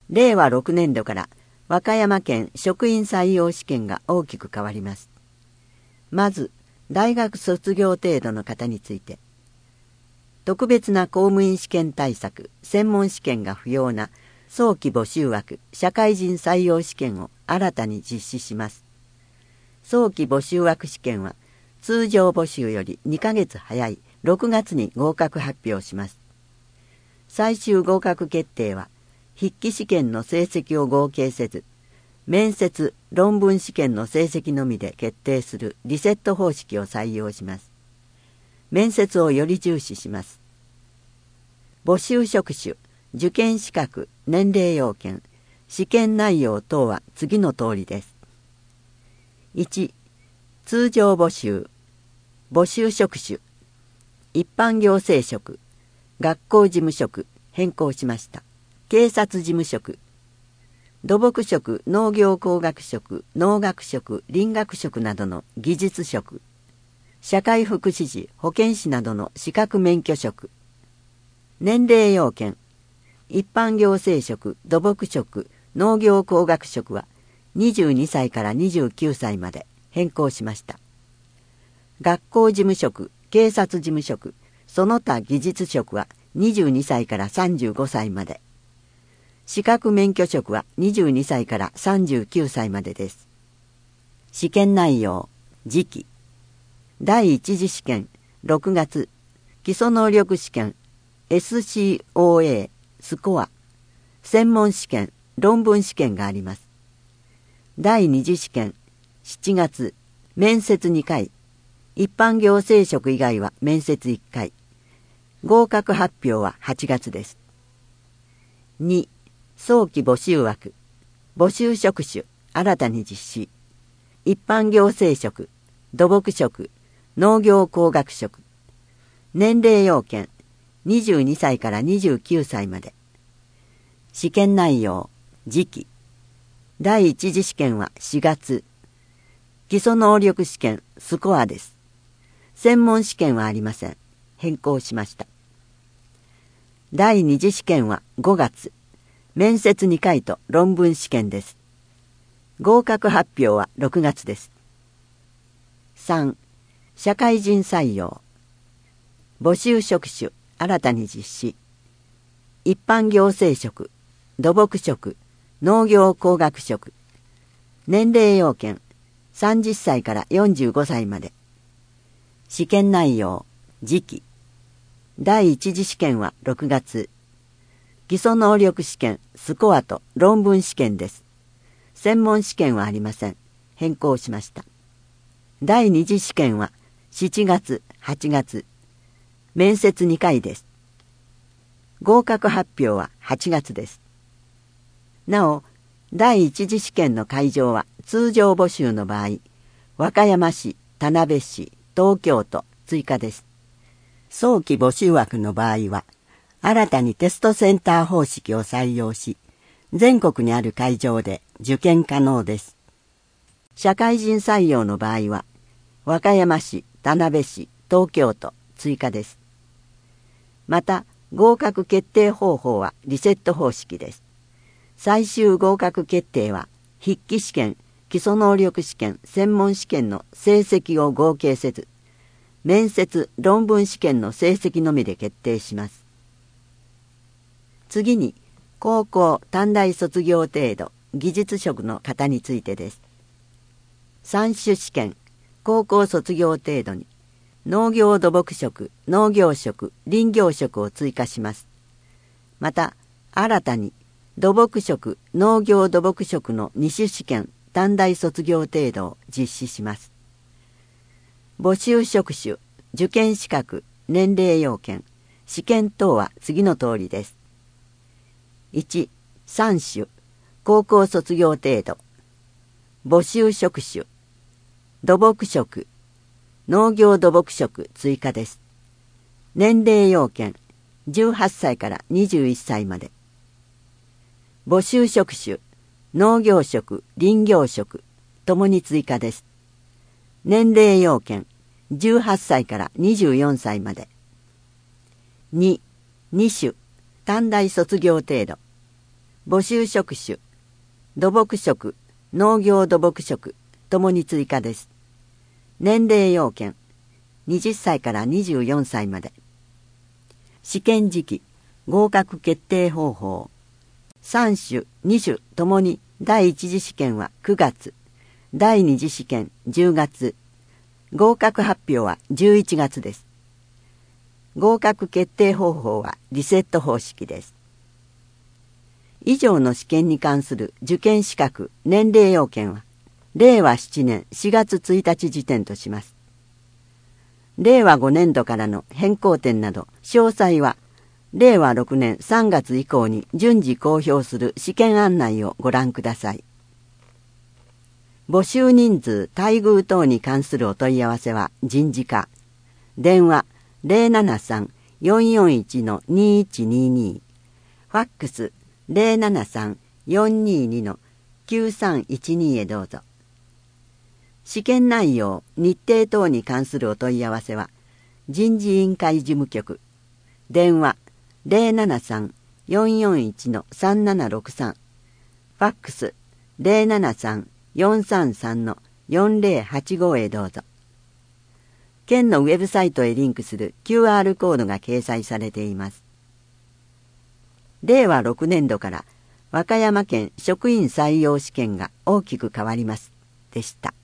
令和6年度から和歌山県職員採用試験が大きく変わります。まず、大学卒業程度の方について、特別な公務員試験対策、専門試験が不要な早期募集枠、社会人採用試験を新たに実施します。早期募集枠試験は、通常募集より2ヶ月早い6月に合格発表します。最終合格決定は、筆記試験の成績を合計せず、面接・論文試験の成績のみで決定するリセット方式を採用します。面接をより重視します。募集職種、受験資格、年齢要件、試験内容等は次の通りです。1、通常募集、募集職種、一般行政職、学校事務職、変更しました。警察事務職、土木職、農業工学職、農学職、林学職などの技術職、社会福祉士、保健師などの資格免許職。年齢要件、一般行政職、土木職、農業工学職は22歳から29歳まで変更しました。学校事務職、警察事務職、その他技術職は22歳から35歳まで。資格免許職は22歳から39歳までです。試験内容、時期。第一次試験、6月。基礎能力試験、SCOA、スコア。専門試験、論文試験があります。第二次試験、7月。面接2回。一般行政職以外は面接1回。合格発表は8月です。2、早期募集枠、募集職種、新たに実施。一般行政職、土木職、農業工学職。年齢要件、22歳から29歳まで。試験内容、時期。第一次試験は4月。基礎能力試験、スコアです。専門試験はありません。変更しました。第二次試験は5月。面接2回と論文試験です。合格発表は6月です。3、社会人採用。募集職種、新たに実施。一般行政職、土木職、農業工学職。年齢要件、30歳から45歳まで。試験内容、時期。第一次試験は6月。基礎能力試験、スコアと論文試験です。専門試験はありません。変更しました。第二次試験は7月、8月。面接2回です。合格発表は8月です。なお、第一次試験の会場は通常募集の場合、和歌山市、田辺市、東京都追加です。早期募集枠の場合は、新たにテストセンター方式を採用し、全国にある会場で受験可能です。社会人採用の場合は、和歌山市、田辺市、東京都追加です。また、合格決定方法はリセット方式です。最終合格決定は、筆記試験、基礎能力試験、専門試験の成績を合計せず、面接・論文試験の成績のみで決定します。次に、高校・短大卒業程度、技術職の方についてです。3種試験、高校卒業程度に、農業土木職、農業職、林業職を追加します。また、新たに、土木職、農業土木職の2種試験、短大卒業程度を実施します。募集職種、受験資格、年齢要件、試験等は次の通りです。1、3種、高校卒業程度。募集職種、土木職、農業土木職追加です。年齢要件、18歳から21歳まで。募集職種、農業職、林業職、ともに追加です。年齢要件、18歳から24歳まで。2、2種、短大卒業程度。 募集職種、土木職、農業土木職ともに追加です。年齢要件、20歳から24歳まで。試験時期、合格決定方法。3種、2種ともに第一次試験は9月、第二次試験10月、合格発表は11月です。合格決定方法はリセット方式です。以上の試験に関する受験資格、年齢要件は、令和7年4月1日時点とします。令和5年度からの変更点など、詳細は、令和6年3月以降に順次公表する試験案内をご覧ください。募集人数、待遇等に関するお問い合わせは人事課。電話 073-441-2122。ファックス 073-422-9312 へどうぞ。試験内容、日程等に関するお問い合わせは、人事委員会事務局。電話 073-441-3763。ファックス 073-433-4085 へどうぞ。県のウェブサイトへリンクする QR コードが掲載されています。令和6年度から和歌山県職員採用試験が大きく変わります。でした。